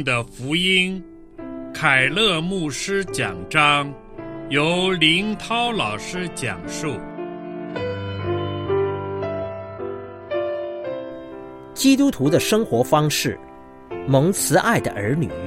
的福音，凯勒牧师讲章，由林涛老师讲述。 基督徒的生活方式，蒙慈爱的儿女。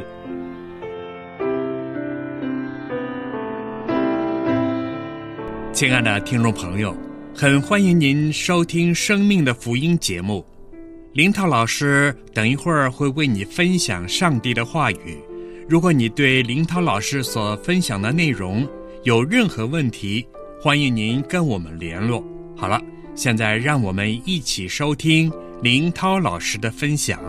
亲爱的听众朋友，很欢迎您收听生命的福音节目。林涛老师等一会儿会为你分享上帝的话语。如果你对林涛老师所分享的内容有任何问题，欢迎您跟我们联络。好了，现在让我们一起收听林涛老师的分享。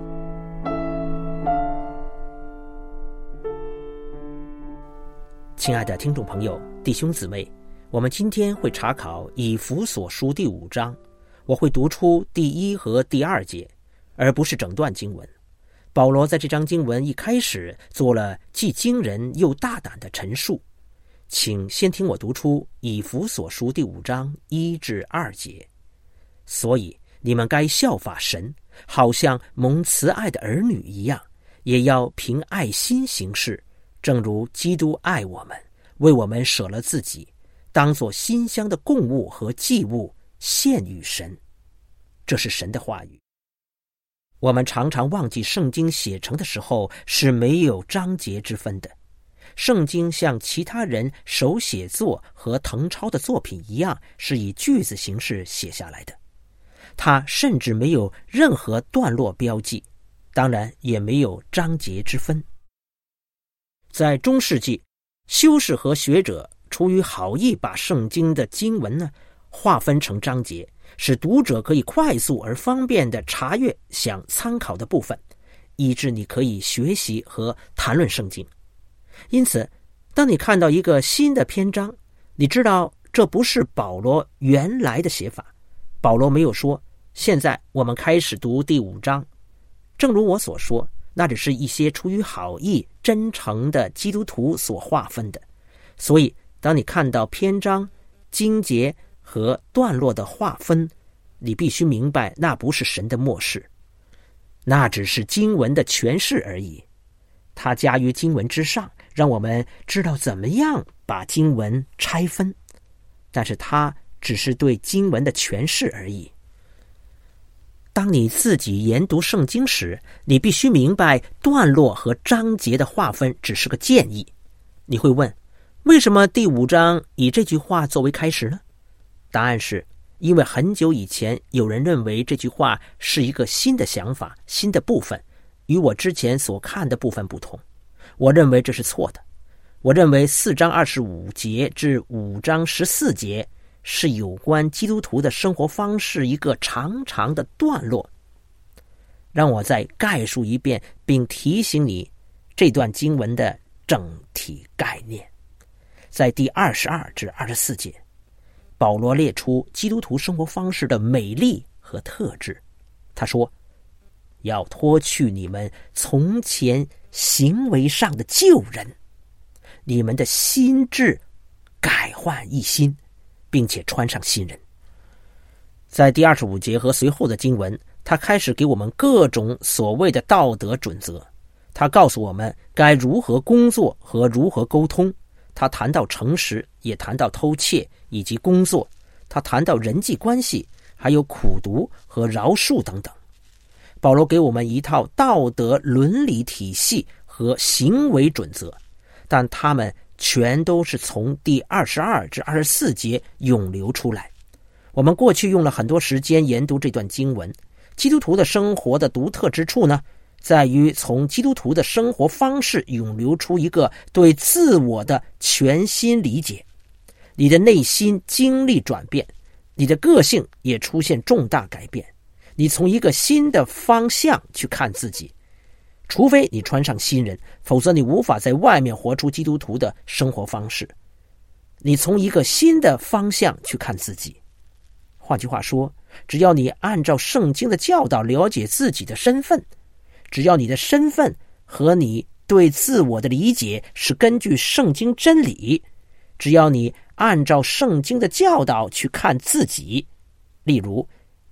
亲爱的听众朋友、弟兄姊妹，我们今天会查考以弗所书第5章，我会读出第1和第2节，而不是整段经文。保罗在这章经文一开始做了既惊人又大胆的陈述，请先听我读出以弗所书第5章1至2节。所以你们该效法神，好像蒙慈爱的儿女一样，也要凭爱心行事，正如基督爱我们，为我们舍了自己，当作馨香的供物和祭物献与神。这是神的话语。我们常常忘记圣经写成的时候是没有章节之分的。圣经像其他人手写作和誊抄的作品一样，是以句子形式写下来的。它甚至没有任何段落标记，当然也没有章节之分。在中世纪，修士和学者出于好意把圣经的经文划分成章节，使读者可以快速而方便地查阅想参考的部分，以致你可以学习和谈论圣经。因此，当你看到一个新的篇章，你知道这不是保罗原来的写法。保罗没有说，现在我们开始读第5章。正如我所说，那只是一些出于好意、真诚的基督徒所划分的。所以，当你看到篇章、经节和段落的划分，你必须明白那不是神的默示，那只是经文的诠释而已。它加于经文之上，让我们知道怎么样把经文拆分，但是它只是对经文的诠释而已。当你自己研读圣经时，你必须明白段落和章节的划分只是个建议。你会问，为什么第5章以这句话作为开始呢？答案是，因为很久以前有人认为这句话是一个新的想法、新的部分，与我之前所看的部分不同。我认为这是错的。我认为4章25节至5章14节是有关基督徒的生活方式一个长长的段落。让我再概述一遍，并提醒你这段经文的整体概念。在第22至24节，保罗列出基督徒生活方式的美丽和特质。他说，要脱去你们从前行为上的旧人，你们的心志改换一新，并且穿上新人。在第25节和随后的经文，他开始给我们各种所谓的道德准则。他告诉我们该如何工作和如何沟通。他谈到诚实，也谈到偷窃以及工作。他谈到人际关系，还有苦读和饶恕等等。保罗给我们一套道德伦理体系和行为准则，但他们全都是从第22至24节涌流出来。我们过去用了很多时间研读这段经文。基督徒的生活的独特之处呢，在于从基督徒的生活方式涌流出一个对自我的全新理解。你的内心经历转变，你的个性也出现重大改变。你从一个新的方向去看自己，除非你穿上新人，否则你无法在外面活出基督徒的生活方式。你从一个新的方向去看自己。换句话说，只要你按照圣经的教导了解自己的身份，只要你的身份和你对自我的理解是根据圣经真理，只要你按照圣经的教导去看自己，例如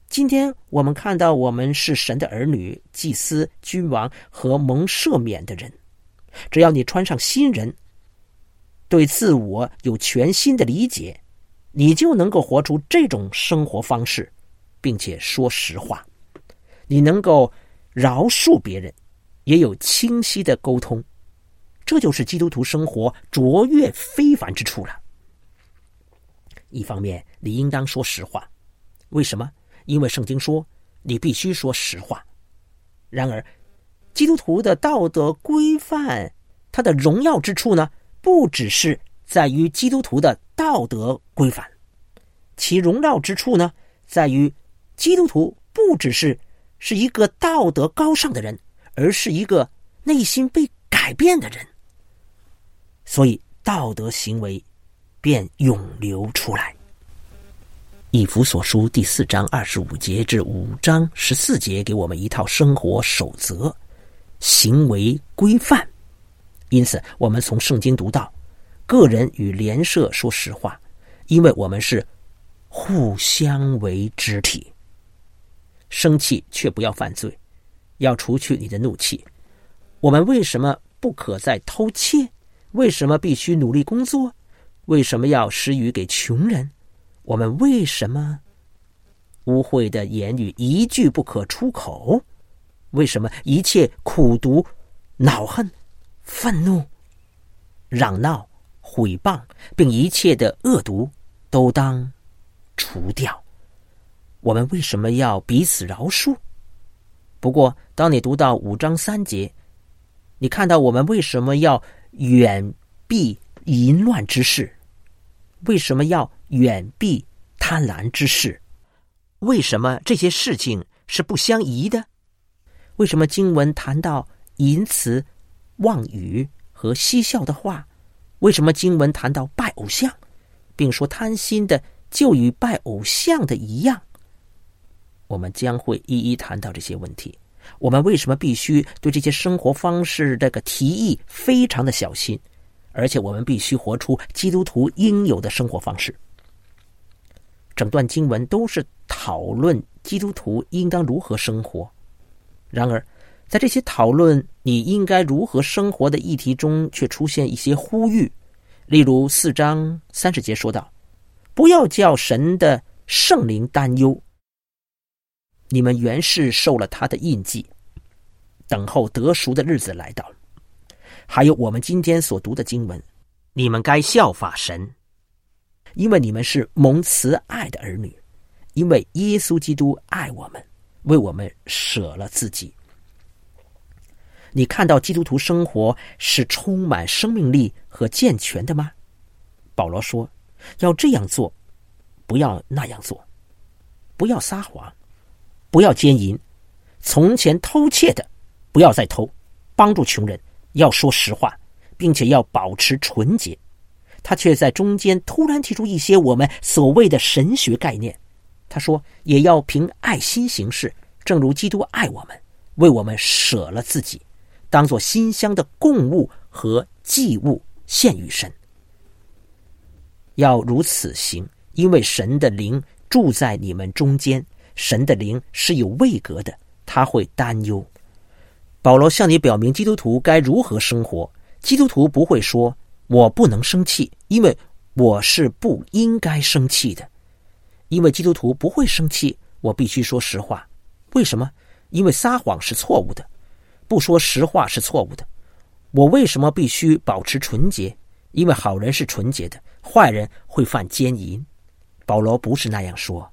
今天我们看到我们是神的儿女、祭司、君王和蒙赦免的人。只要你穿上新人，对自我有全新的理解，你就能够活出这种生活方式，并且说实话。你能够饶恕别人，也有清晰的沟通，这就是基督徒生活卓越非凡之处了。一方面，你应当说实话。为什么？因为圣经说你必须说实话。然而基督徒的道德规范，它的荣耀之处呢，不只是在于基督徒的道德规范，其荣耀之处呢，在于基督徒不只是一个道德高尚的人，而是一个内心被改变的人，所以道德行为便涌流出来。以弗所书第4章25节至5章14节给我们一套生活守则、行为规范。因此我们从圣经读到，个人与联社说实话，因为我们是互相为肢体。生气却不要犯罪，要除去你的怒气。我们为什么不可再偷窃？为什么必须努力工作？为什么要施予给穷人？我们为什么污秽的言语一句不可出口？为什么一切苦毒、恼恨、愤怒、嚷闹、毁谤，并一切的恶毒都当除掉？我们为什么要彼此饶恕？不过当你读到5章3节，你看到我们为什么要远避淫乱之事？为什么要远避贪婪之事？为什么这些事情是不相宜的？为什么经文谈到淫词、妄语和嬉笑的话？为什么经文谈到拜偶像，并说贪心的就与拜偶像的一样？我们将会一一谈到这些问题。我们为什么必须对这些生活方式这个提议非常的小心？而且我们必须活出基督徒应有的生活方式。整段经文都是讨论基督徒应当如何生活。然而在这些讨论你应该如何生活的议题中，却出现一些呼吁。例如4章30节说道，不要叫神的圣灵担忧，你们原是受了他的印记，等候得赎的日子来到。还有我们今天所读的经文，你们该效法神，因为你们是蒙慈爱的儿女，因为耶稣基督爱我们，为我们舍了自己。你看到基督徒生活是充满生命力和健全的吗？保罗说，要这样做，不要那样做，不要撒谎，不要奸淫，从前偷窃的不要再偷，帮助穷人，要说实话，并且要保持纯洁。他却在中间突然提出一些我们所谓的神学概念。他说，也要凭爱心行事，正如基督爱我们，为我们舍了自己，当作馨香的供物和祭物献与神。要如此行，因为神的灵住在你们中间，神的灵是有位格的，他会担忧。保罗向你表明基督徒该如何生活。基督徒不会说，我不能生气，因为我是不应该生气的。因为基督徒不会生气，我必须说实话。为什么？因为撒谎是错误的，不说实话是错误的。我为什么必须保持纯洁？因为好人是纯洁的，坏人会犯奸淫。保罗不是那样说。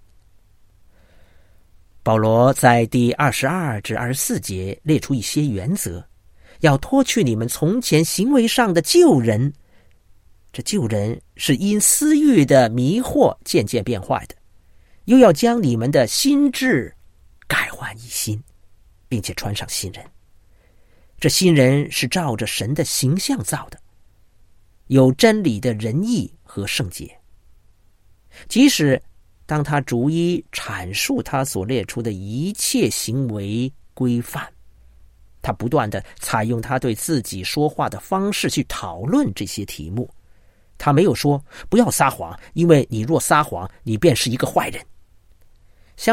保罗在第22至24节列出一些原则，要脱去你们从前行为上的旧人。这旧人是因私欲的迷惑渐渐变坏的，又要将你们的心智改换一新，并且穿上新人。这新人是照着神的形象造的，有真理的仁义和圣洁。即使当他逐一阐述他所列出的一切行为规范，他不断地采用他对自己说话的方式去讨论这些题目。他没有说不要撒谎，因为你若撒谎，你便是一个坏人。相反，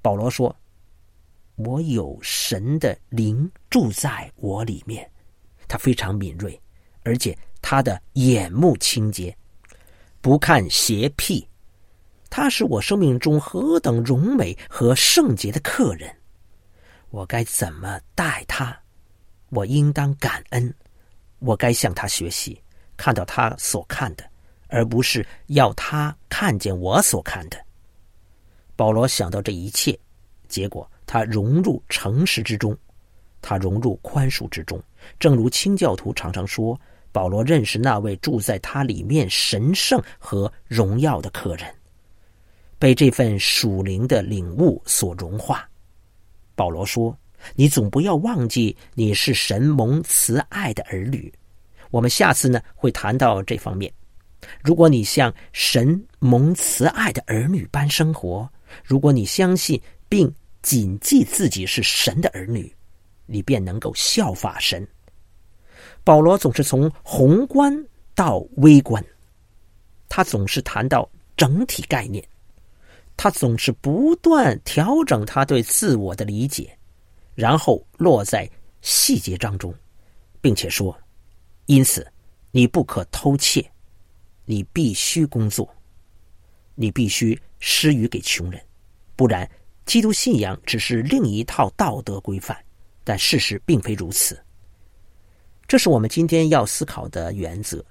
保罗说，我有神的灵住在我里面，他非常敏锐，而且他的眼目清洁，不看邪僻，他是我生命中何等荣美和圣洁的客人，我该怎么待他？我应当感恩，我该向他学习，看到他所看的，而不是要他看见我所看的。保罗想到这一切，结果他融入诚实之中，他融入宽恕之中。正如清教徒常常说，保罗认识那位住在他里面神圣和荣耀的客人，被这份属灵的领悟所融化。保罗说，你总不要忘记你是神蒙慈爱的儿女。我们下次呢会谈到这方面。如果你像神蒙慈爱的儿女般生活，如果你相信并谨记自己是神的儿女，你便能够效法神。保罗总是从宏观到微观，他总是谈到整体概念，他总是不断调整他对自我的理解，然后落在细节当中，并且说，因此你不可偷窃，你必须工作，你必须施予给穷人，不然基督信仰只是另一套道德规范，但事实并非如此。这是我们今天要思考的原则。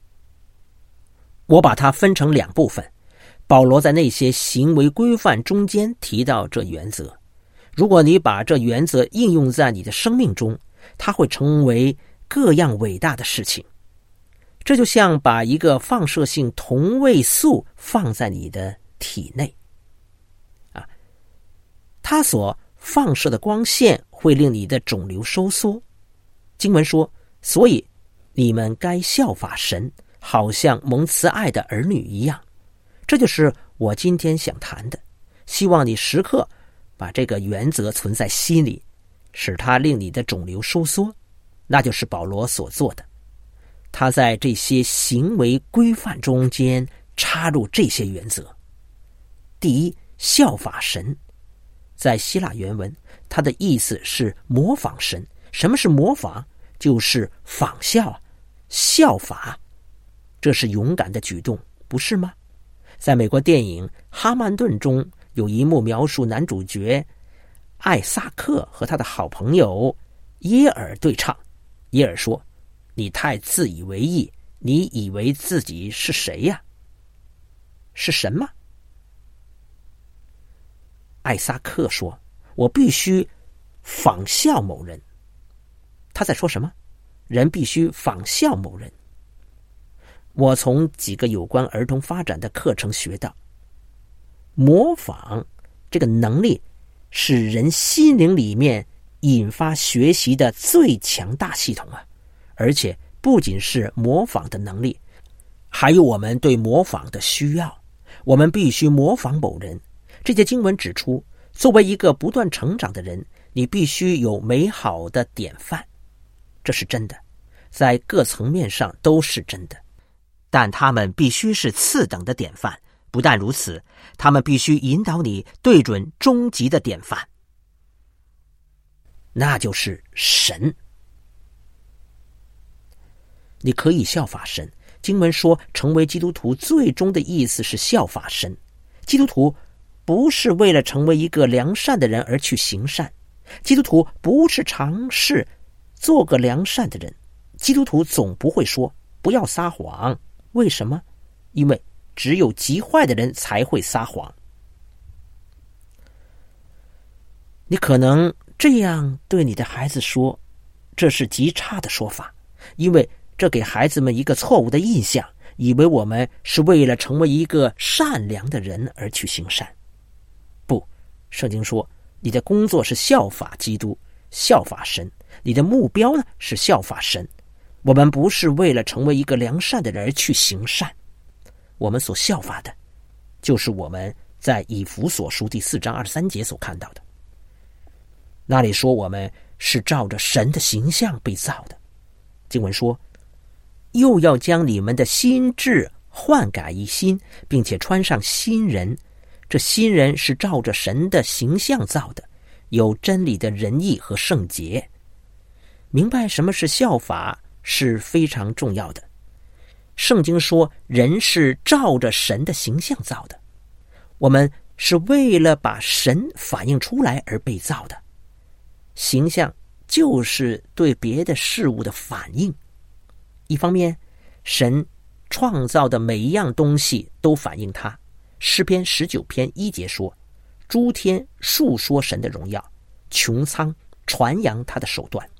我把它分成两部分，保罗在那些行为规范中间提到这原则。如果你把这原则应用在你的生命中，它会成为各样伟大的事情。这就像把一个放射性同位素放在你的体内，它所放射的光线会令你的肿瘤收缩。经文说，所以你们该效法神，好像蒙慈爱的儿女一样。这就是我今天想谈的，希望你时刻把这个原则存在心里，使它令你的肿瘤收缩。那就是保罗所做的，他在这些行为规范中间插入这些原则。第一，效法神。在希腊原文，它的意思是模仿神。什么是模仿？就是仿效、效法。这是勇敢的举动，不是吗？在美国电影《哈曼顿》中，有一幕描述男主角艾萨克和他的好朋友耶尔对唱。耶尔说，你太自以为意，你以为自己是谁呀？是神吗？艾萨克说，我必须仿效某人。他在说什么？人必须仿效某人。我从几个有关儿童发展的课程学到，模仿这个能力是人心灵里面引发学习的最强大系统啊！而且不仅是模仿的能力，还有我们对模仿的需要。我们必须模仿某人。这些经文指出，作为一个不断成长的人，你必须有美好的典范。这是真的，在各层面上都是真的。但他们必须是次等的典范，不但如此，他们必须引导你对准终极的典范，那就是神。你可以效法神。经文说，成为基督徒最终的意思是效法神。基督徒不是为了成为一个良善的人而去行善，基督徒不是尝试做个良善的人。基督徒总不会说不要撒谎。为什么？因为只有极坏的人才会撒谎。你可能这样对你的孩子说，这是极差的说法，因为这给孩子们一个错误的印象，以为我们是为了成为一个善良的人而去行善。不，圣经说，你的工作是效法基督，效法神，你的目标呢是效法神。我们不是为了成为一个良善的人而去行善，我们所效法的就是我们在以弗所书第4章23节所看到的。那里说我们是照着神的形象被造的。经文说，又要将你们的心志换改一新，并且穿上新人， 这新人是照着神的形象造的，有真理的仁义和圣洁。明白什么是效法是非常重要的。圣经说，人是照着神的形象造的，我们是为了把神反映出来而被造的。形象就是对别的事物的反应。一方面，神创造的每一样东西都反映他。诗篇19篇1节说，诸天述说神的荣耀，穹苍传扬他的手段。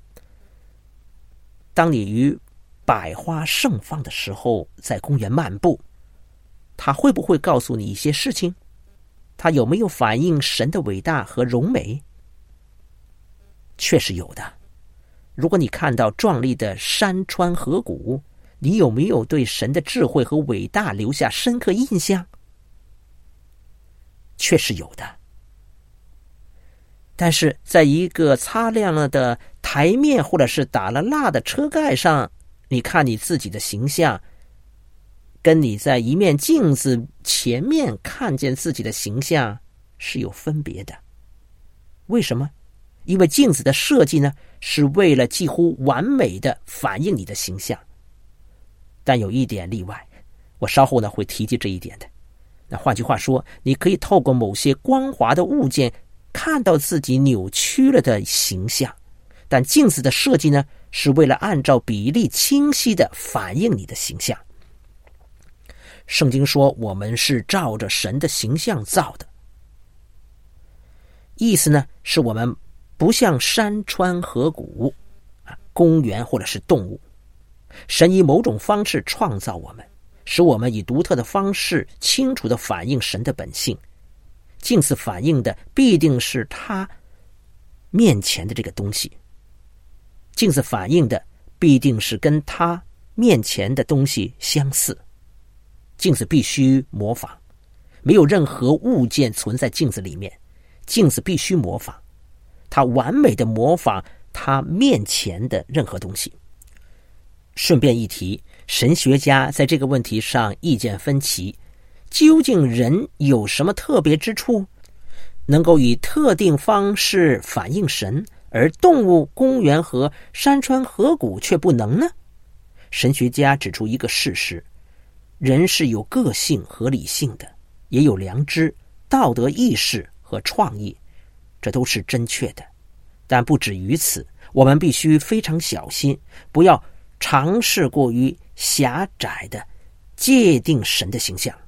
当你于百花盛放的时候在公园漫步，他会不会告诉你一些事情？他有没有反映神的伟大和荣美？确实有的。如果你看到壮丽的山川河谷，你有没有对神的智慧和伟大留下深刻印象？确实有的。但是在一个擦亮了的台面或者是打了蜡的车盖上，你看你自己的形象，跟你在一面镜子前面看见自己的形象是有分别的。为什么？因为镜子的设计呢，是为了几乎完美的反映你的形象。但有一点例外，我稍后呢会提及这一点的。那换句话说，你可以透过某些光滑的物件看到自己扭曲了的形象，但镜子的设计呢，是为了按照比例清晰的反映你的形象。圣经说，我们是照着神的形象造的，意思呢，是我们不像山川河谷、公园或者是动物。神以某种方式创造我们，使我们以独特的方式清楚地反映神的本性。镜子反映的必定是他面前的这个东西，镜子反映的必定是跟他面前的东西相似。镜子必须模仿，没有任何物件存在镜子里面，镜子必须模仿，它完美的模仿他面前的任何东西。顺便一提，神学家在这个问题上意见分歧，究竟人有什么特别之处，能够以特定方式反映神，而动物、公园和山川河谷却不能呢？神学家指出一个事实，人是有个性和理性的，也有良知、道德意识和创意，这都是正确的。但不止于此，我们必须非常小心，不要尝试过于狭窄的界定神的形象。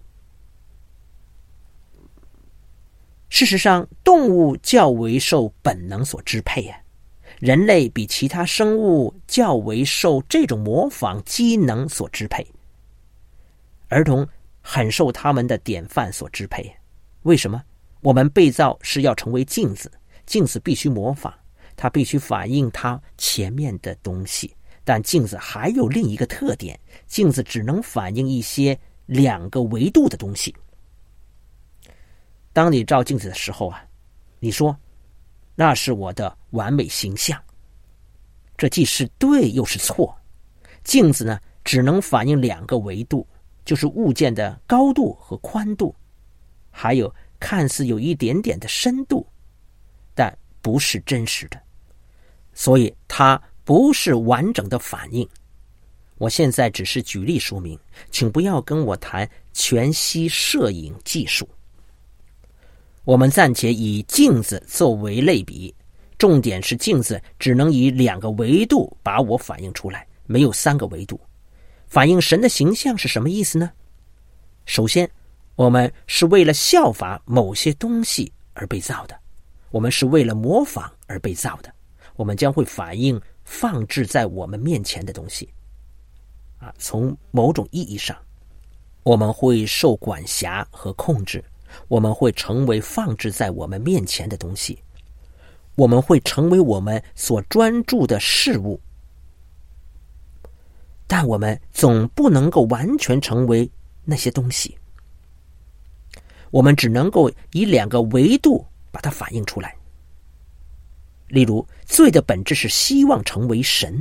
事实上，动物较为受本能所支配人类比其他生物较为受这种模仿机能所支配。儿童很受他们的典范所支配。为什么？我们被造是要成为镜子，镜子必须模仿，它必须反映它前面的东西。但镜子还有另一个特点，镜子只能反映一些2个维度的东西。当你照镜子的时候你说那是我的完美形象，这既是对又是错。镜子呢，只能反映2个维度，就是物件的高度和宽度，还有看似有一点点的深度，但不是真实的，所以它不是完整的反应。我现在只是举例说明，请不要跟我谈全息摄影技术。我们暂且以镜子作为类比，重点是镜子只能以2个维度把我反映出来，没有3个维度。反映神的形象是什么意思呢？首先，我们是为了效法某些东西而被造的，我们是为了模仿而被造的，我们将会反映放置在我们面前的东西。从某种意义上，我们会受管辖和控制，我们会成为放置在我们面前的东西，我们会成为我们所专注的事物。但我们总不能够完全成为那些东西，我们只能够以2个维度把它反映出来。例如，罪的本质是希望成为神，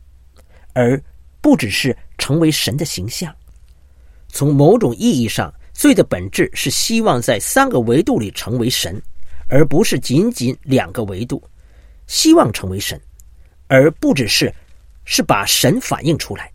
而不只是成为神的形象。从某种意义上， 罪的本质是希望在3个维度里成为神，而不是仅仅2个维度。希望成为神，而不只是把神反映出来。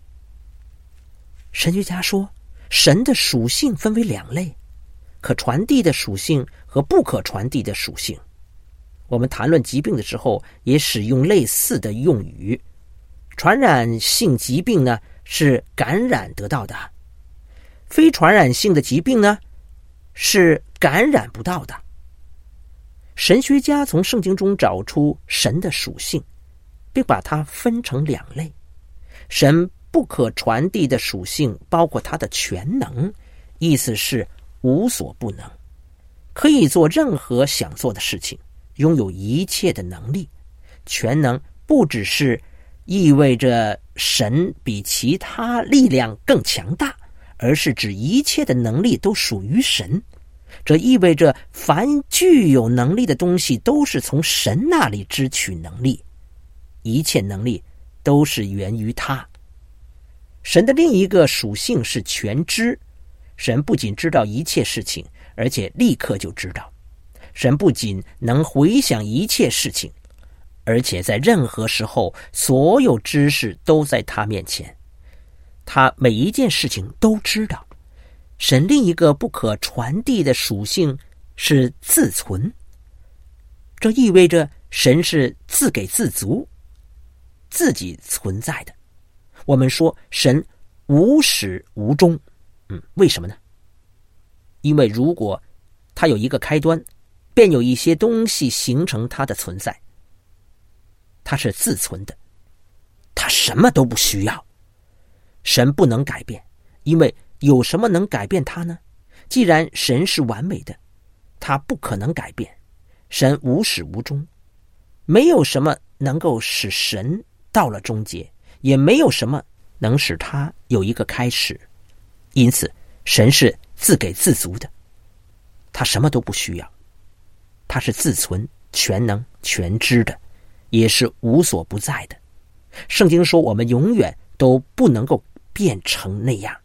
神学家说，神的属性分为2类，可传递的属性和不可传递的属性。我们谈论疾病的时候也使用类似的用语。传染性疾病呢，是感染得到的，非传染性的疾病呢，是感染不到的。神学家从圣经中找出神的属性，并把它分成2类。神不可传递的属性包括他的全能，意思是无所不能，可以做任何想做的事情，拥有一切的能力。全能不只是意味着神比其他力量更强大，而是指一切的能力都属于神。这意味着凡具有能力的东西都是从神那里支取能力，一切能力都是源于他。神的另一个属性是全知，神不仅知道一切事情，而且立刻就知道。神不仅能回想一切事情，而且在任何时候，所有知识都在他面前，他每一件事情都知道。神另一个不可传递的属性是自存，这意味着神是自给自足，自己存在的。我们说神无始无终，为什么呢？因为如果他有一个开端，便有一些东西形成他的存在。他是自存的，他什么都不需要。神不能改变，因为有什么能改变他呢？既然神是完美的，他不可能改变。神无始无终，没有什么能够使神到了终结，也没有什么能使他有一个开始。因此，神是自给自足的，他什么都不需要，他是自存、全能、全知的，也是无所不在的。圣经说，我们永远都不能够变成那样。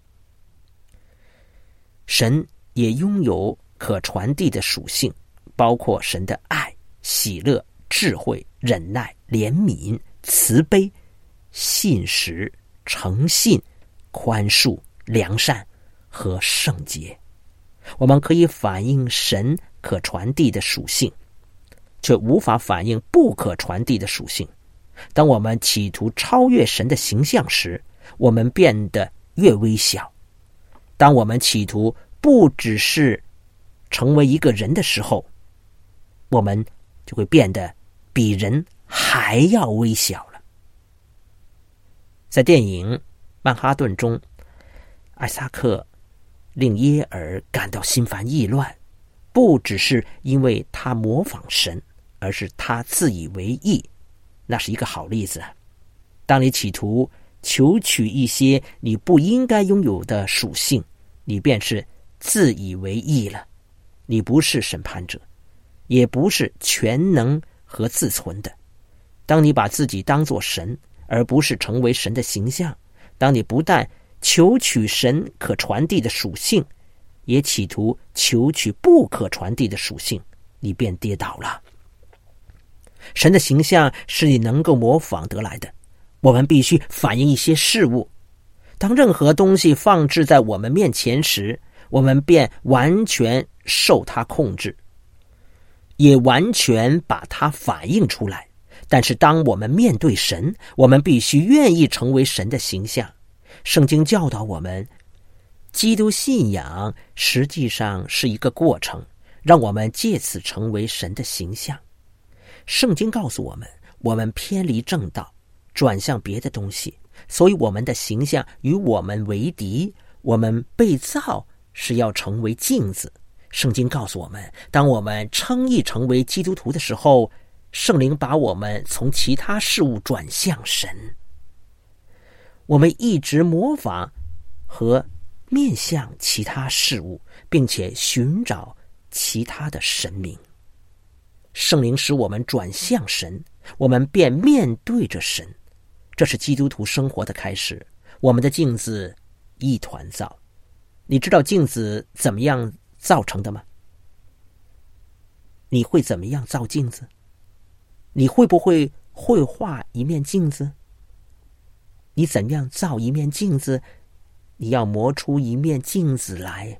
神也拥有可传递的属性，包括神的爱、喜乐、智慧、忍耐、怜悯、慈悲、信实、诚信、宽恕、良善和圣洁。我们可以反映神可传递的属性，却无法反映不可传递的属性。当我们企图超越神的形象时，我们变得越微小。当我们企图不只是成为一个人的时候，我们就会变得比人还要微小了。在电影《曼哈顿》中，艾萨克令耶尔感到心烦意乱，不只是因为他模仿神，而是他自以为意。那是一个好例子。当你企图求取一些你不应该拥有的属性，你便是自以为意了。你不是审判者，也不是全能和自存的。当你把自己当作神，而不是成为神的形象，当你不但求取神可传递的属性，也企图求取不可传递的属性，你便跌倒了。神的形象是你能够模仿得来的，我们必须反映一些事物。当任何东西放置在我们面前时，我们便完全受它控制，也完全把它反映出来。但是当我们面对神，我们必须愿意成为神的形象。圣经教导我们，基督信仰实际上是一个过程，让我们借此成为神的形象。圣经告诉我们，我们偏离正道，转向别的东西，所以我们的形象与我们为敌。我们被造是要成为镜子。圣经告诉我们，当我们称义成为基督徒的时候，圣灵把我们从其他事物转向神。我们一直模仿和面向其他事物，并且寻找其他的神明。圣灵使我们转向神，我们便面对着神。这是基督徒生活的开始。我们的镜子一团糟。 你知道镜子怎么样造成的吗？你会怎么样造镜子？你会不会绘画一面镜子？你怎样造一面镜子？你要磨出一面镜子来。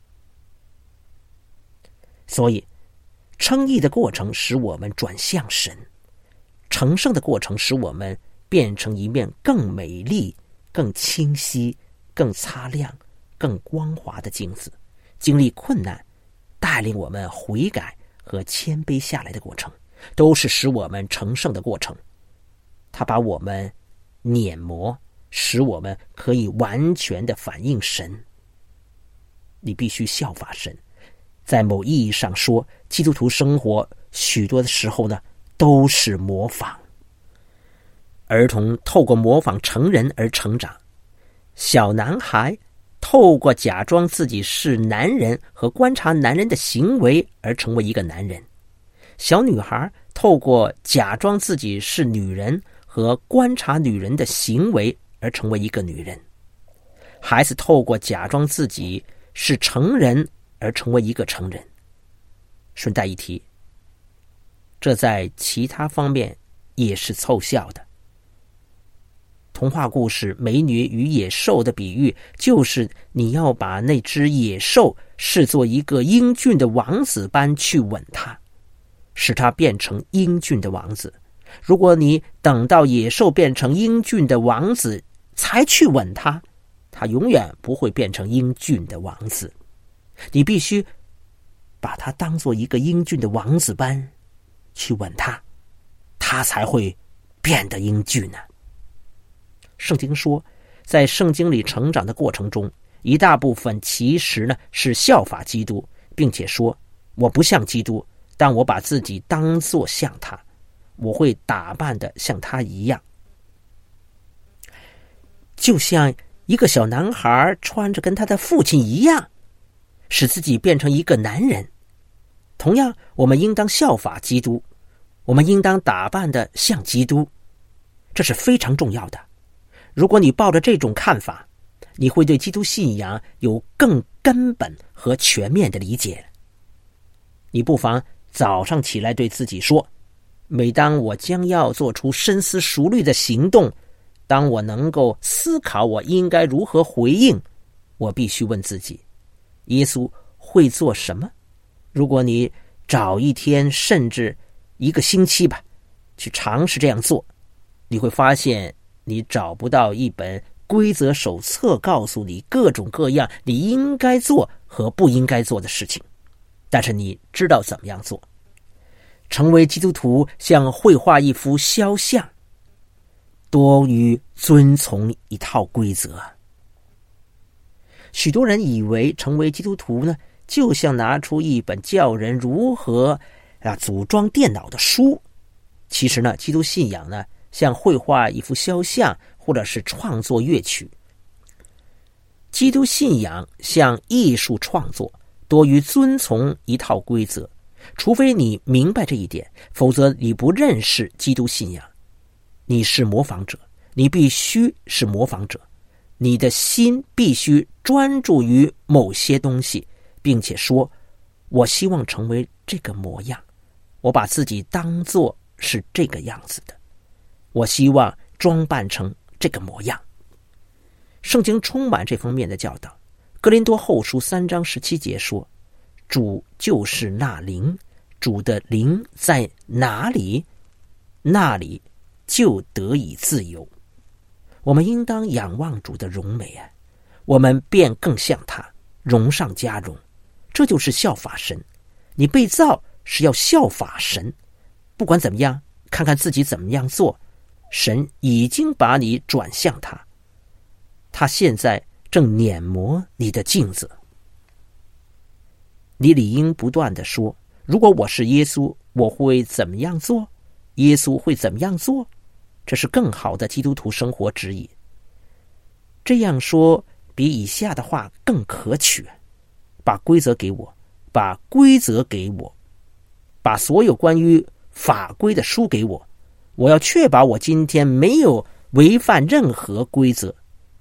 所以称义的过程使我们转向神，成圣的过程使我们变成一面更美丽、更清晰、更擦亮、更光滑的镜子。经历困难，带领我们悔改和谦卑下来的过程，都是使我们成圣的过程。他把我们碾磨，使我们可以完全的反映神。你必须效法神。在某意义上说，基督徒生活许多的时候呢，都是模仿。儿童透过模仿成人而成长，小男孩透过假装自己是男人和观察男人的行为而成为一个男人，小女孩透过假装自己是女人和观察女人的行为而成为一个女人，孩子透过假装自己是成人而成为一个成人。顺带一提，这在其他方面也是凑效的。童话故事美女与野兽的比喻，就是你要把那只野兽视作一个英俊的王子般去吻它，使它变成英俊的王子。如果你等到野兽变成英俊的王子才去吻它，它永远不会变成英俊的王子。你必须把它当作一个英俊的王子般去吻它，它才会变得英俊呢。圣经说，在圣经里成长的过程中，一大部分其实呢是效法基督，并且说，我不像基督，但我把自己当作像他，我会打扮的像他一样。就像一个小男孩穿着跟他的父亲一样，使自己变成一个男人。同样，我们应当效法基督，我们应当打扮的像基督，这是非常重要的。如果你抱着这种看法，你会对基督信仰有更根本和全面的理解。你不妨早上起来对自己说，每当我将要做出深思熟虑的行动，当我能够思考我应该如何回应，我必须问自己，耶稣会做什么？如果你找一天甚至一个星期吧，去尝试这样做，你会发现你找不到一本规则手册告诉你各种各样你应该做和不应该做的事情，但是你知道怎么样做。成为基督徒像绘画一幅肖像，多于遵从一套规则。许多人以为成为基督徒呢，就像拿出一本教人如何组装电脑的书。其实呢，基督信仰呢，像绘画一幅肖像，或者是创作乐曲。基督信仰像艺术创作，多于遵从一套规则。除非你明白这一点，否则你不认识基督信仰。你是模仿者，你必须是模仿者。你的心必须专注于某些东西，并且说，我希望成为这个模样，我把自己当作是这个样子的，我希望装扮成这个模样。圣经充满这方面的教导。哥林多后书3章17节说，主就是那灵，主的灵在哪里，那里就得以自由。我们应当仰望主的荣美啊，我们便更像他，荣上加荣。这就是效法神。你被造是要效法神，不管怎么样，看看自己怎么样做，神已经把你转向他，他现在正碾磨你的镜子。你理应不断地说，如果我是耶稣，我会怎么样做？耶稣会怎么样做？这是更好的基督徒生活指引。这样说比以下的话更可取。把规则给我，把规则给我，把所有关于法规的书给我，我要确保我今天没有违反任何规则。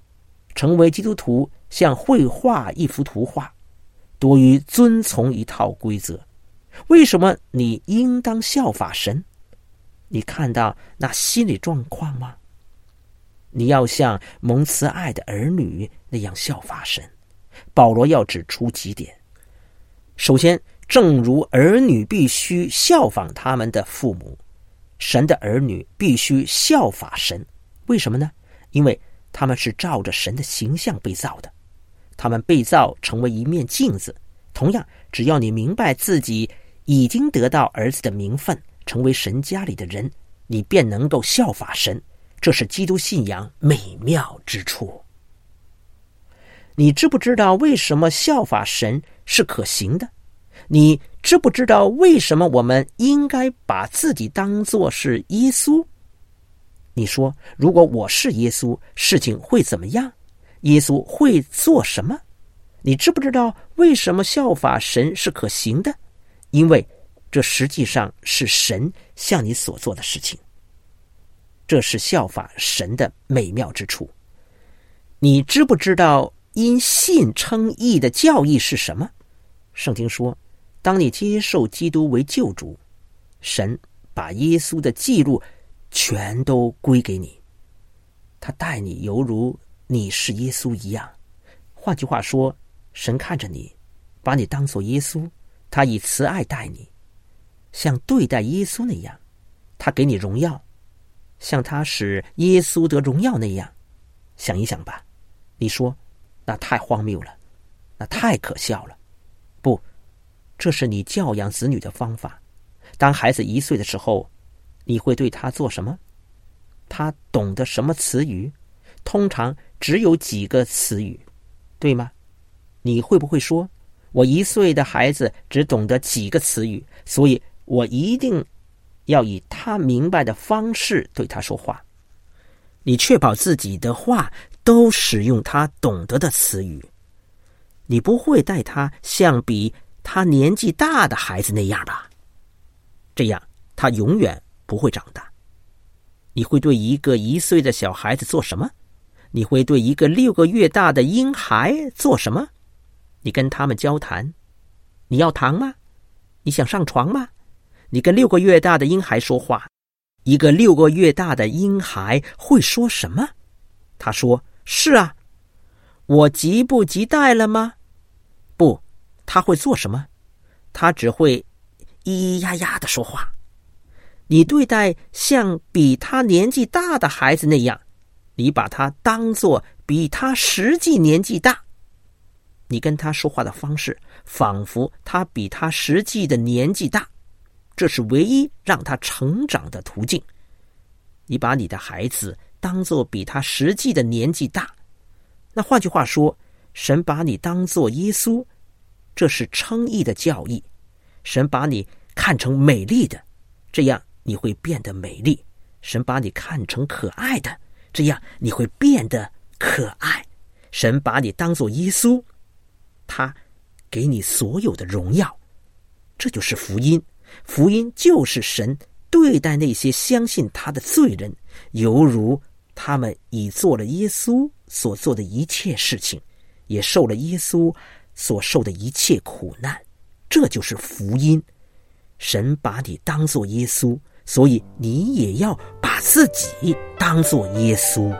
成为基督徒像绘画一幅图画，多于遵从一套规则。为什么你应当效法神？你看到那心理状况吗？你要像蒙慈爱的儿女那样效法神。保罗要指出几点。首先，正如儿女必须效仿他们的父母，神的儿女必须效法神。为什么呢？因为他们是照着神的形象被造的，他们被造成为一面镜子。同样，只要你明白自己已经得到儿子的名分，成为神家里的人，你便能够效法神。这是基督信仰美妙之处。你知不知道为什么效法神是可行的？你知不知道为什么我们应该把自己当作是耶稣？你说，如果我是耶稣，事情会怎么样？耶稣会做什么？你知不知道为什么效法神是可行的？因为这实际上是神向你所做的事情。这是效法神的美妙之处。你知不知道因信称义的教义是什么？圣经说，当你接受基督为救主，神把耶稣的记录全都归给你，他待你犹如你是耶稣一样。换句话说，神看着你，把你当作耶稣，他以慈爱待你，像对待耶稣那样。他给你荣耀，像他使耶稣得荣耀那样。想一想吧，你说那太荒谬了，那太可笑了。不，这是你教养子女的方法。当孩子1岁的时候，你会对他做什么？他懂得什么词语？通常只有几个词语，对吗？你会不会说，我1岁的孩子只懂得几个词语，所以我一定要以他明白的方式对他说话？你确保自己的话都使用他懂得的词语。你不会带他像比他年纪大的孩子那样吧？这样他永远不会长大。你会对一个1岁的小孩子做什么？你会对一个6个月大的婴孩做什么？你跟他们交谈，你要糖吗？你想上床吗？你跟6个月大的婴孩说话，一个6个月大的婴孩会说什么？他说，是啊，我急不及待了吗？不，他会做什么？他只会咿咿呀呀地说话。你对待像比他年纪大的孩子那样，你把他当作比他实际年纪大。你跟他说话的方式，仿佛他比他实际的年纪大，这是唯一让他成长的途径。你把你的孩子当作比他实际的年纪大，那换句话说，神把你当作耶稣，这是称义的教义。神把你看成美丽的，这样你会变得美丽。神把你看成可爱的，这样你会变得可爱。神把你当作耶稣，他给你所有的荣耀。这就是福音。福音就是神对待那些相信他的罪人，犹如他们已做了耶稣所做的一切事情，也受了耶稣所受的一切苦难。这就是福音。神把你当作耶稣，所以你也要把自己当作耶稣。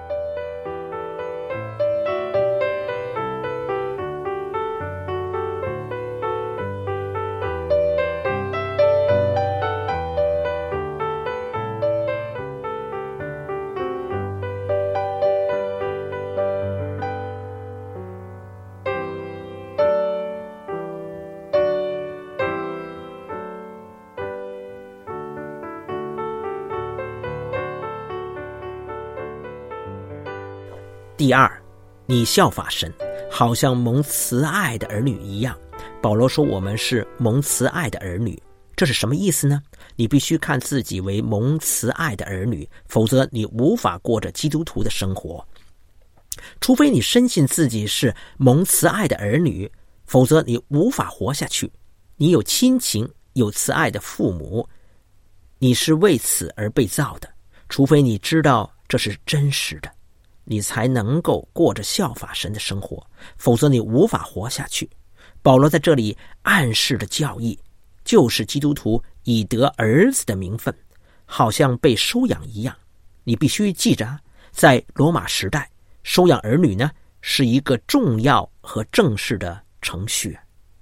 第二，你效法神，好像蒙慈爱的儿女一样。保罗说我们是蒙慈爱的儿女，这是什么意思呢？你必须看自己为蒙慈爱的儿女，否则你无法过着基督徒的生活。除非你深信自己是蒙慈爱的儿女，否则你无法活下去。你有亲情，有慈爱的父母，你是为此而被造的，除非你知道这是真实的。 你才能够过着效法神的生活，否则你无法活下去。保罗在这里暗示的教义，就是基督徒以得儿子的名分，好像被收养一样。你必须记着，在罗马时代，收养儿女呢，是一个重要和正式的程序。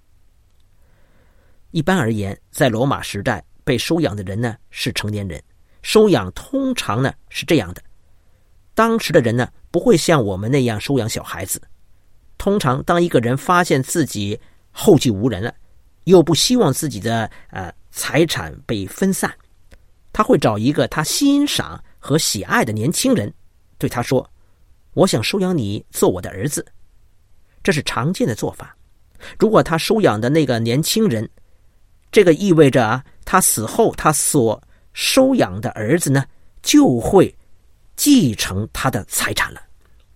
一般而言，在罗马时代，被收养的人呢是成年人。收养通常呢是这样的，当时的人呢不会像我们那样收养小孩子。通常当一个人发现自己后继无人了，又不希望自己的财产被分散，他会找一个他欣赏和喜爱的年轻人，对他说，我想收养你做我的儿子。这是常见的做法。如果他收养的那个年轻人，这个意味着他死后他所收养的儿子呢就会继承他的财产了。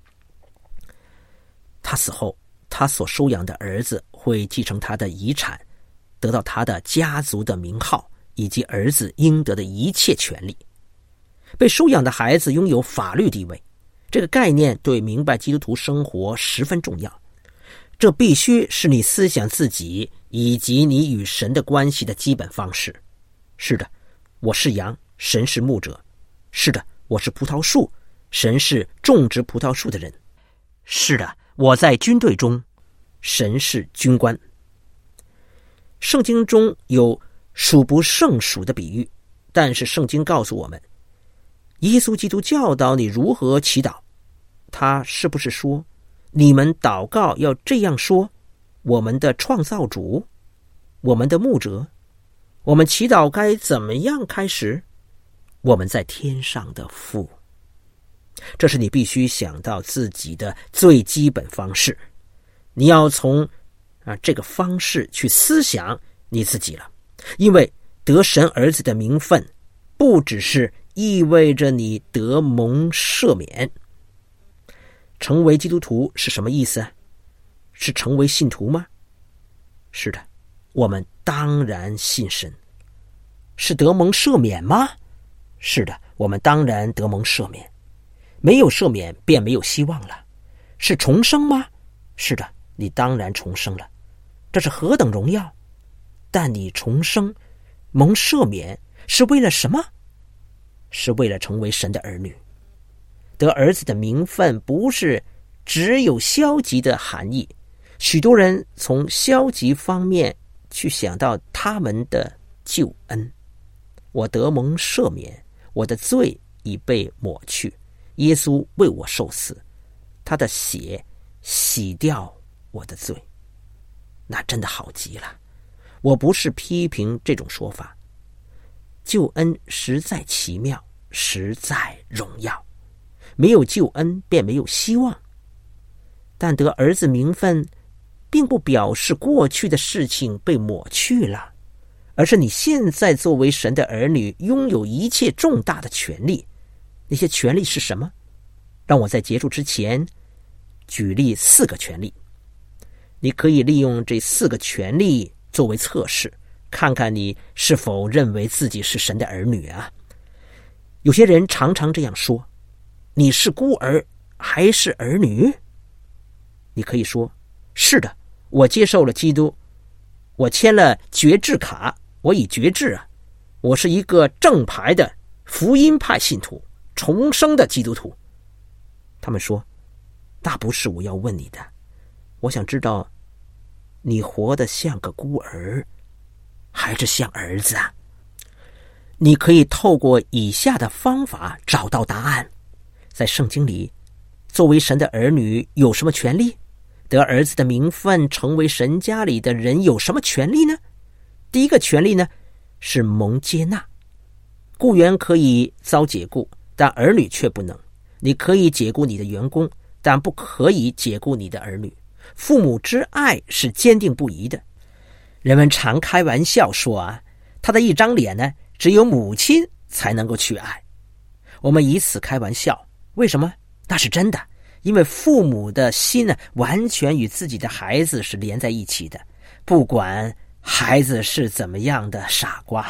他死后他所收养的儿子会继承他的遗产，得到他的家族的名号以及儿子应得的一切权利。被收养的孩子拥有法律地位，这个概念对明白基督徒生活十分重要。这必须是你思想自己以及你与神的关系的基本方式。是的，我是羊，神是牧者。是的，我是葡萄树，神是种植葡萄树的人。是的，我在军队中，神是军官。圣经中有数不胜数的比喻，但是圣经告诉我们，耶稣基督教导你如何祈祷。他是不是说，你们祷告要这样说，我们的创造主，我们的牧者？我们祈祷该怎么样开始？我们在天上的父。这是你必须想到自己的最基本方式。你要从这个方式去思想你自己了。因为得神儿子的名分，不只是意味着你得蒙赦免。成为基督徒是什么意思？是成为信徒吗？是的，我们当然信神。是得蒙赦免吗？是的，我们当然得蒙赦免。没有赦免便没有希望了。是重生吗？是的，你当然重生了。这是何等荣耀！但你重生蒙赦免是为了什么？是为了成为神的儿女。得儿子的名分不是只有消极的含义。许多人从消极方面去想到他们的救恩。我得蒙赦免，我的罪已被抹去，耶稣为我受死，他的血洗掉我的罪。那真的好极了。我不是批评这种说法，救恩实在奇妙，实在荣耀。没有救恩便没有希望。但得儿子名分并不表示过去的事情被抹去了，而是你现在作为神的儿女拥有一切重大的权利。那些权利是什么？让我在结束之前举例4个权利。你可以利用这4个权利作为测试，看看你是否认为自己是神的儿女啊。有些人常常这样说，你是孤儿还是儿女？你可以说，是的，我接受了基督，我签了决志卡，我已决志啊，我是一个正牌的福音派信徒，重生的基督徒。他们说，那不是我要问你的，我想知道你活得像个孤儿还是像儿子啊？你可以透过以下的方法找到答案。在圣经里，作为神的儿女有什么权利？得儿子的名分，成为神家里的人有什么权利呢？第一个权利呢，是蒙接纳。雇员可以遭解雇，但儿女却不能。你可以解雇你的员工，但不可以解雇你的儿女。父母之爱是坚定不移的。人们常开玩笑说他的一张脸呢，只有母亲才能够去爱。我们以此开玩笑，为什么？那是真的，因为父母的心呢，完全与自己的孩子是连在一起的，不管孩子是怎么样的傻瓜。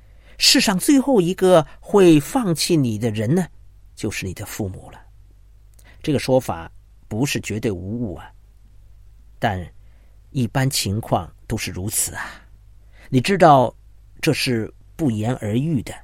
世上最后一个会放弃你的人呢，就是你的父母了。 这个说法不是绝对无误啊，但一般情况都是如此啊。你知道这是不言而喻的，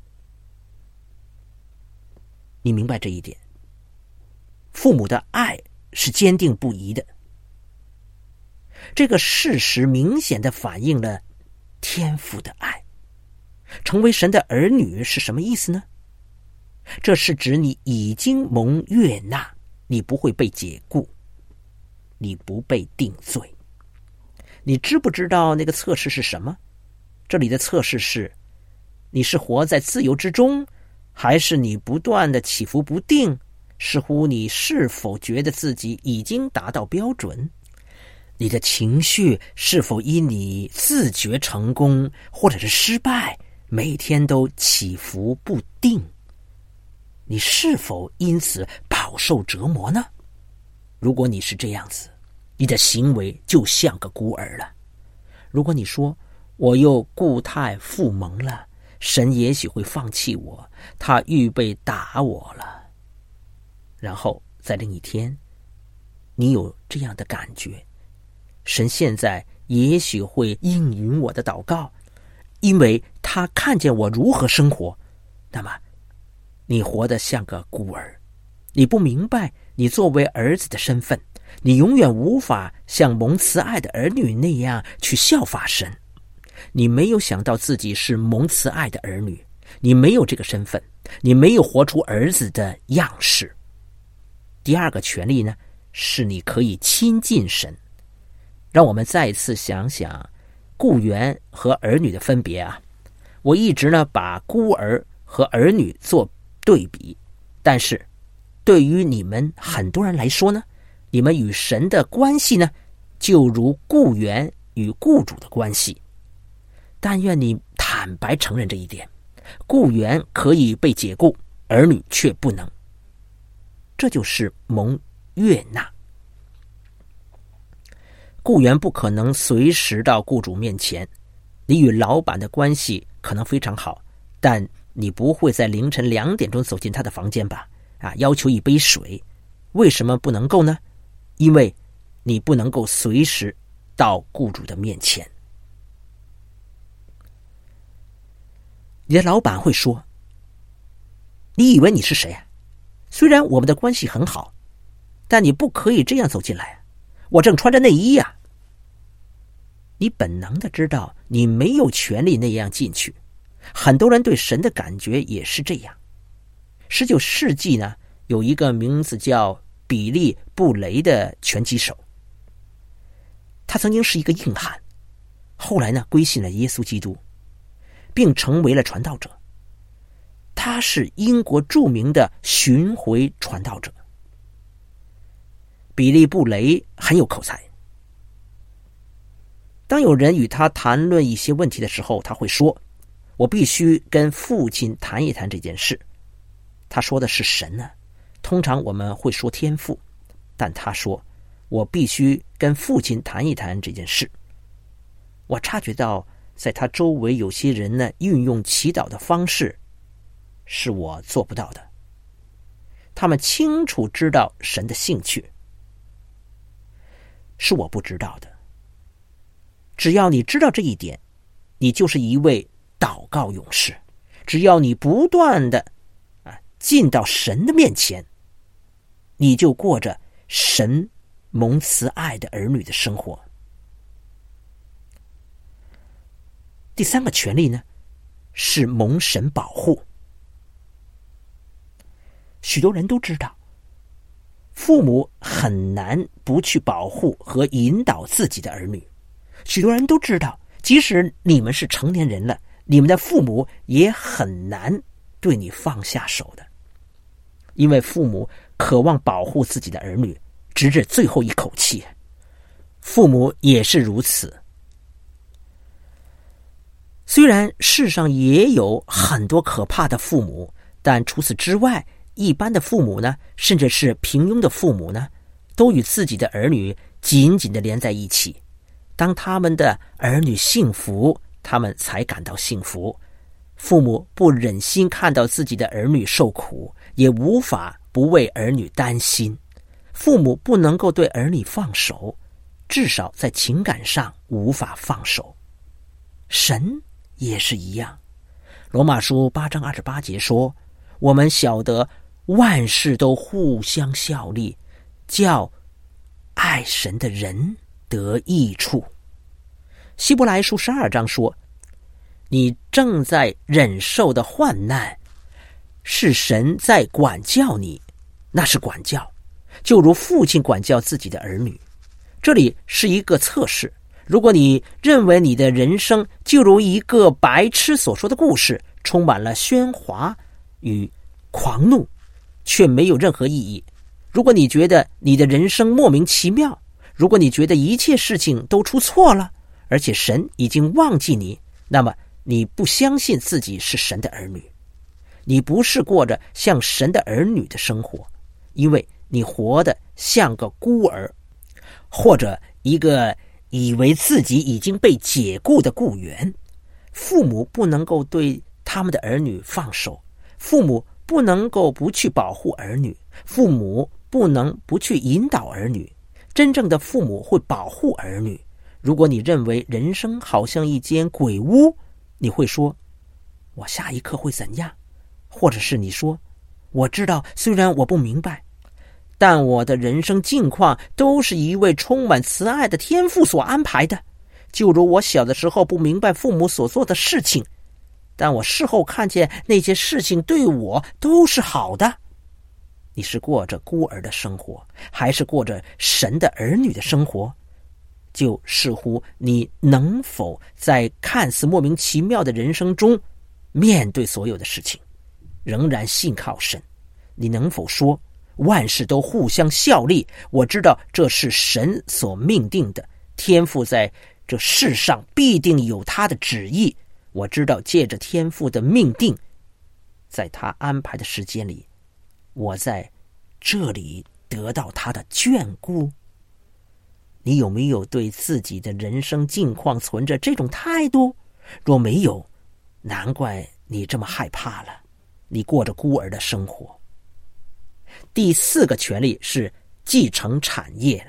你明白这一点。父母的爱是坚定不移的，这个事实明显地反映了天父的爱。成为神的儿女是什么意思呢？这是指你已经蒙悦纳，你不会被解雇，你不被定罪。你知不知道那个测试是什么？这里的测试是，你是活在自由之中，还是你不断的起伏不定，视乎你是否觉得自己已经达到标准。你的情绪是否因你自觉成功或者是失败，每天都起伏不定？你是否因此饱受折磨呢？如果你是这样子，你的行为就像个孤儿了。如果你说我又故态复萌了，神也许会放弃我，他预备打我了。然后在另一天，你有这样的感觉，神现在也许会应允我的祷告，因为他看见我如何生活。那么你活得像个孤儿，你不明白你作为儿子的身份，你永远无法像蒙慈爱的儿女那样去效法神。你没有想到自己是蒙慈爱的儿女，你没有这个身份，你没有活出儿子的样式。第二个权利呢，是你可以亲近神。让我们再一次想想雇员和儿女的分别啊。我一直呢把孤儿和儿女做对比，但是对于你们很多人来说呢，你们与神的关系呢，就如雇员与雇主的关系。但愿你坦白承认这一点，雇员可以被解雇，儿女却不能。这就是蒙悦纳。雇员不可能随时到雇主面前，你与老板的关系可能非常好，但你不会在凌晨2点钟走进他的房间吧？要求一杯水，为什么不能够呢？因为你不能够随时到雇主的面前。你的老板会说，你以为你是谁啊？虽然我们的关系很好，但你不可以这样走进来，我正穿着内衣啊。你本能的知道你没有权利那样进去。很多人对神的感觉也是这样。19世纪呢，有一个名字叫比利·布雷的拳击手，他曾经是一个硬汉，后来呢归信了耶稣基督，并成为了传道者。他是英国著名的巡回传道者。比利·布雷很有口才，当有人与他谈论一些问题的时候，他会说，我必须跟父亲谈一谈这件事。他说的是神呢，通常我们会说天父，但他说我必须跟父亲谈一谈这件事。我察觉到在他周围有些人呢，运用祈祷的方式是我做不到的。他们清楚知道神的兴趣，是我不知道的。只要你知道这一点，你就是一位祷告勇士。只要你不断的进到神的面前，你就过着神蒙慈爱的儿女的生活。第三个权利呢，是蒙神保护。许多人都知道，父母很难不去保护和引导自己的儿女。许多人都知道，即使你们是成年人了，你们的父母也很难对你放下手的，因为父母渴望保护自己的儿女，直至最后一口气。父母也是如此。虽然世上也有很多可怕的父母，但除此之外，一般的父母呢，甚至是平庸的父母呢，都与自己的儿女紧紧地连在一起。当他们的儿女幸福，他们才感到幸福。父母不忍心看到自己的儿女受苦，也无法不为儿女担心，父母不能够对儿女放手，至少在情感上无法放手。神也是一样。罗马书8章28节说，我们晓得万事都互相效力，叫爱神的人得益处。希伯来书12章说，你正在忍受的患难，是神在管教你，那是管教，就如父亲管教自己的儿女。这里是一个测试，如果你认为你的人生就如一个白痴所说的故事，充满了喧哗与狂怒，却没有任何意义；如果你觉得你的人生莫名其妙，如果你觉得一切事情都出错了，而且神已经忘记你，那么你不相信自己是神的儿女，你不是过着像神的儿女的生活，因为你活得像个孤儿，或者一个以为自己已经被解雇的雇员。父母不能够对他们的儿女放手，父母不能够不去保护儿女，父母不能不去引导儿女。真正的父母会保护儿女。如果你认为人生好像一间鬼屋，你会说，我下一刻会怎样？或者是你说，我知道虽然我不明白，但我的人生境况都是一位充满慈爱的天父所安排的。就如我小的时候不明白父母所做的事情，但我事后看见那些事情对我都是好的。你是过着孤儿的生活，还是过着神的儿女的生活，就视乎你能否在看似莫名其妙的人生中面对所有的事情，仍然信靠神。你能否说，万事都互相效力，我知道这是神所命定的，天父在这世上必定有他的旨意，我知道借着天父的命定，在他安排的时间里，我在这里得到他的眷顾。你有没有对自己的人生境况存着这种态度？若没有，难怪你这么害怕了，你过着孤儿的生活。第4个权利是继承产业。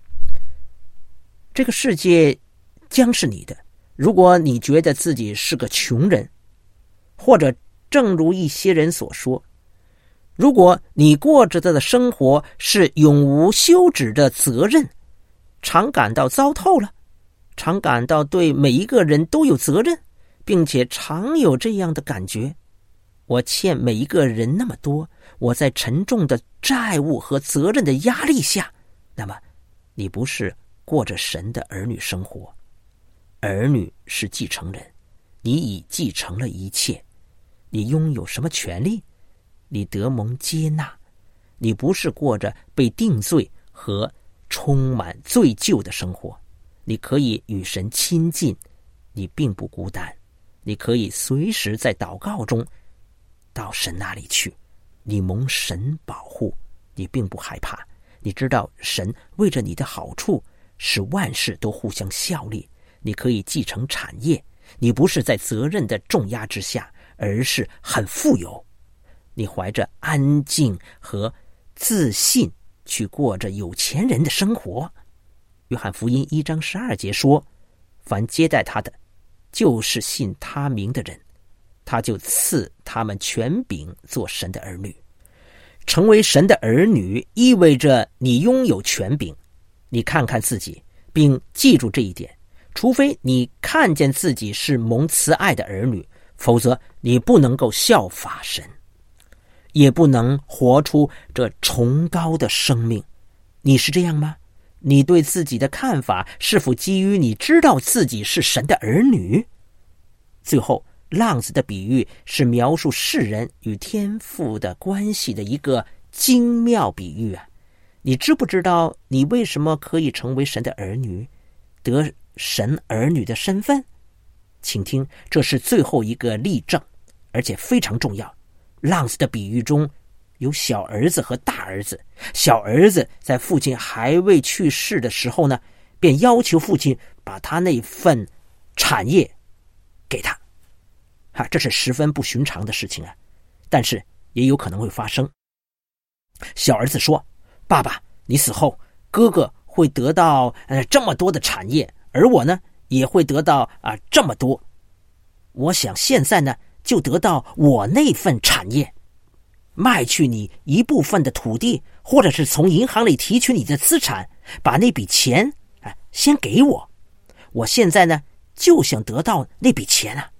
这个世界将是你的，如果你觉得自己是个穷人，或者正如一些人所说，如果你过着的生活是永无休止的责任，常感到糟透了，常感到对每一个人都有责任，并且常有这样的感觉，我欠每一个人那么多，我在沉重的债务和责任的压力下，那么你不是过着神的儿女生活。儿女是继承人，你已继承了一切。你拥有什么权利？你得蒙接纳，你不是过着被定罪和充满罪疚的生活。你可以与神亲近，你并不孤单，你可以随时在祷告中到神那里去，你蒙神保护，你并不害怕。你知道神为着你的好处，使万事都互相效力。你可以继承产业，你不是在责任的重压之下，而是很富有。你怀着安静和自信去过着有钱人的生活。约翰福音1章12节说，凡接待他的，就是信他名的人，他就赐他们权柄做神的儿女。成为神的儿女意味着你拥有权柄。你看看自己，并记住这一点，除非你看见自己是蒙慈爱的儿女，否则你不能够效法神，也不能活出这崇高的生命。你是这样吗？你对自己的看法是否基于你知道自己是神的儿女？最后，浪子的比喻是描述世人与天父的关系的一个精妙比喻啊！你知不知道你为什么可以成为神的儿女，得神儿女的身份？请听，这是最后一个例证，而且非常重要。浪子的比喻中有小儿子和大儿子。小儿子在父亲还未去世的时候呢，便要求父亲把他那份产业给他。这是十分不寻常的事情啊，但是也有可能会发生。 小儿子说，爸爸，你死后，哥哥会得到这么多的产业，而我呢也会得到这么多。我想现在呢就得到我那份产业，卖去你一部分的土地，或者是从银行里提取你的资产，把那笔钱先给我。我现在呢就想得到那笔钱啊。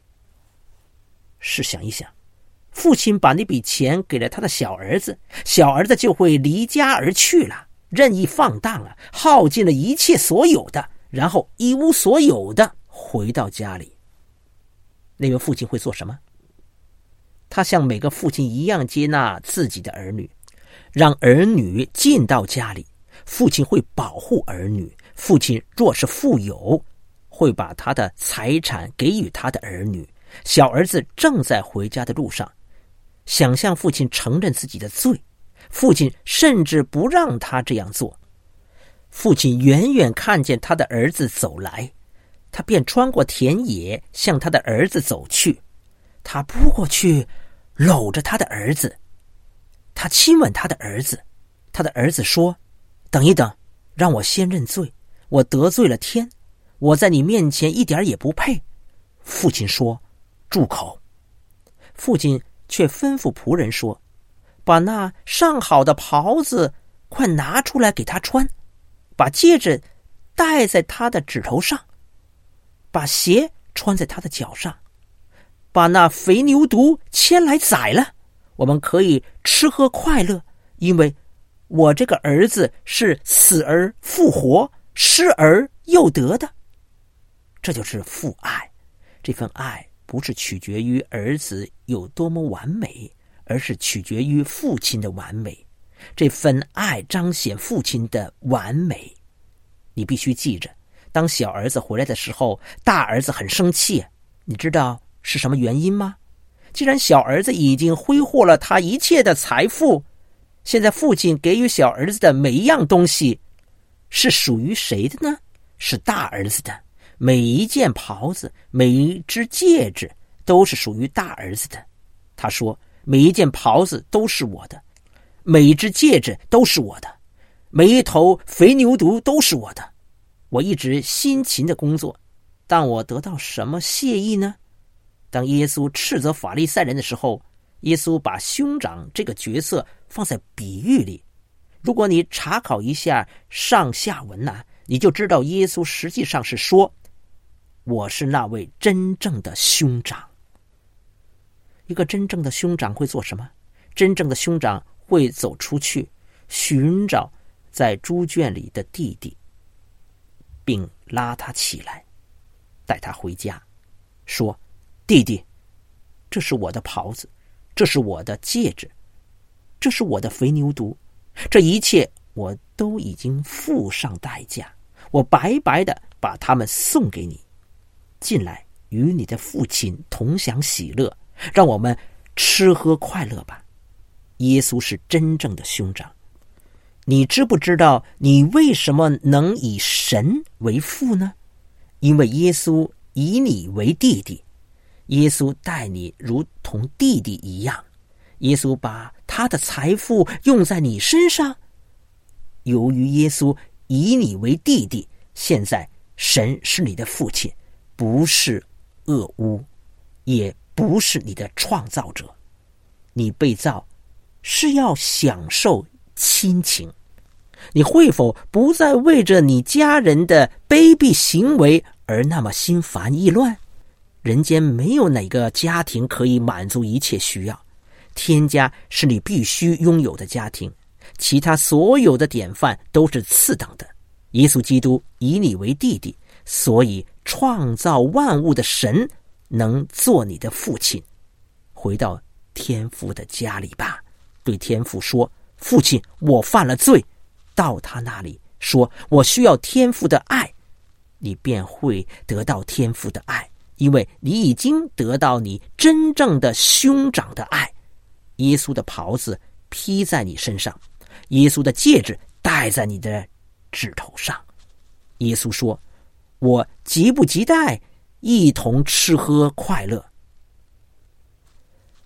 试想一想，父亲把那笔钱给了他的小儿子，小儿子就会离家而去了，任意放荡啊，耗尽了一切所有的，然后一无所有的回到家里。那位父亲会做什么？他像每个父亲一样接纳自己的儿女，让儿女进到家里。父亲会保护儿女，父亲若是富有，会把他的财产给予他的儿女。小儿子正在回家的路上，想向父亲承认自己的罪，父亲甚至不让他这样做。父亲远远看见他的儿子走来，他便穿过田野向他的儿子走去。他扑过去搂着他的儿子，他亲吻他的儿子。他的儿子说，等一等，让我先认罪，我得罪了天，我在你面前一点也不配。父亲说，住口。父亲却吩咐仆人说，把那上好的袍子快拿出来给他穿，把戒指戴在他的指头上，把鞋穿在他的脚上，把那肥牛犊牵来宰了，我们可以吃喝快乐，因为我这个儿子是死而复活，失而又得的。这就是父爱。这份爱不是取决于儿子有多么完美，而是取决于父亲的完美。这份爱彰显父亲的完美。你必须记着，当小儿子回来的时候，大儿子很生气，你知道是什么原因吗？既然小儿子已经挥霍了他一切的财富，现在父亲给予小儿子的每一样东西是属于谁的呢？是大儿子的。每一件袍子，每一只戒指都是属于大儿子的。他说，每一件袍子都是我的，每一只戒指都是我的，每一头肥牛犊都是我的。我一直辛勤的工作，但我得到什么谢意呢？当耶稣斥责法利赛人的时候，耶稣把兄长这个角色放在比喻里。如果你查考一下上下文你就知道耶稣实际上是说，我是那位真正的兄长。一个真正的兄长会做什么？真正的兄长会走出去，寻找在猪圈里的弟弟，并拉他起来，带他回家，说，弟弟，这是我的袍子，这是我的戒指，这是我的肥牛犊，这一切我都已经付上代价，我白白的把他们送给你。进来与你的父亲同享喜乐，让我们吃喝快乐吧。耶稣是真正的兄长。你知不知道你为什么能以神为父呢？因为耶稣以你为弟弟，耶稣待你如同弟弟一样，耶稣把他的财富用在你身上。由于耶稣以你为弟弟，现在神是你的父亲，不是恶巫，也不是你的创造者。你被造是要享受亲情。你会否不再为着你家人的卑鄙行为而那么心烦意乱？人间没有哪个家庭可以满足一切需要，天家是你必须拥有的家庭，其他所有的典范都是次等的。耶稣基督以你为弟弟，所以创造万物的神能做你的父亲。回到天父的家里吧，对天父说，父亲，我犯了罪。到他那里说，我需要天父的爱，你便会得到天父的爱，因为你已经得到你真正的兄长的爱。耶稣的袍子披在你身上，耶稣的戒指戴在你的指头上。耶稣说，我急不及待一同吃喝快乐。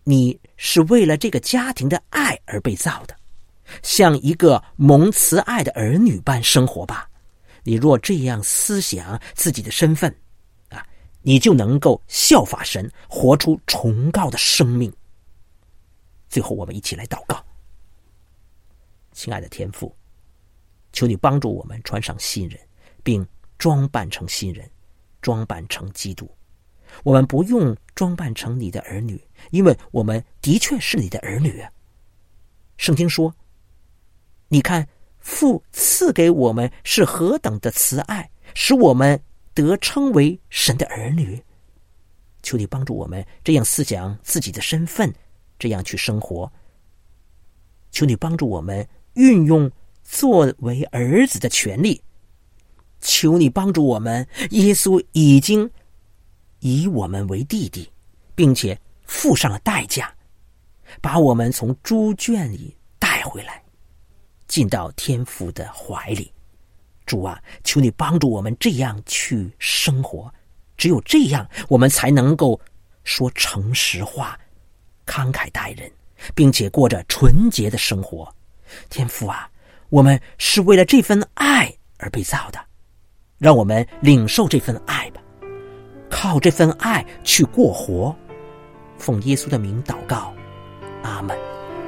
你是为了这个家庭的爱而被造的，像一个蒙慈爱的儿女般生活吧。你若这样思想自己的身份你就能够效法神，活出崇高的生命。最后我们一起来祷告。亲爱的天父，求你帮助我们穿上新人，并装扮成新人，装扮成基督。我们不用装扮成你的儿女，因为我们的确是你的儿女。圣经说，你看父赐给我们是何等的慈爱，使我们得称为神的儿女。求你帮助我们这样思想自己的身份，这样去生活。求你帮助我们运用作为儿子的权利。求你帮助我们，耶稣已经以我们为弟弟，并且付上了代价，把我们从猪圈里带回来，进到天父的怀里。主啊，求你帮助我们这样去生活，只有这样我们才能够说诚实话，慷慨待人，并且过着纯洁的生活。天父啊，我们是为了这份爱而被造的，让我们领受这份爱吧，靠这份爱去过活。奉耶稣的名祷告，阿们。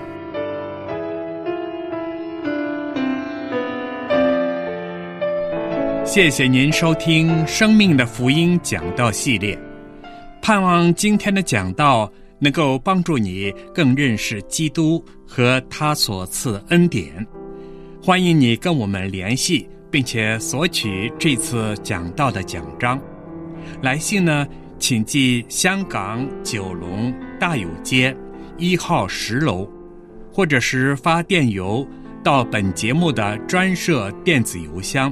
谢谢您收听《生命的福音讲道》系列，盼望今天的讲道能够帮助你更认识基督和他所赐的恩典。欢迎你跟我们联系，并且索取这次讲道的奖章。来信呢，请寄香港九龙大有街1号10楼，或者是发电邮到本节目的专设电子邮箱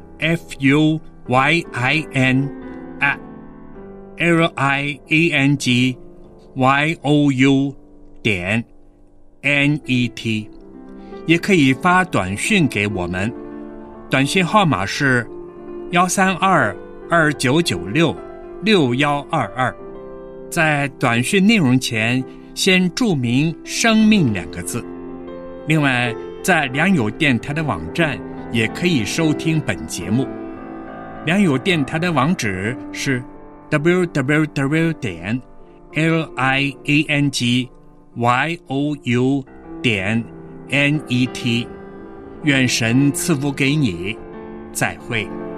fuyin@liangyou.net， 也可以发短讯给我们，短讯号码是132-2996-6122，在短讯内容前先注明生命2个字。另外，在良友电台的网站也可以收听本节目。良友电台的网址是 www.liangyou.net。 愿神赐福给你，再会。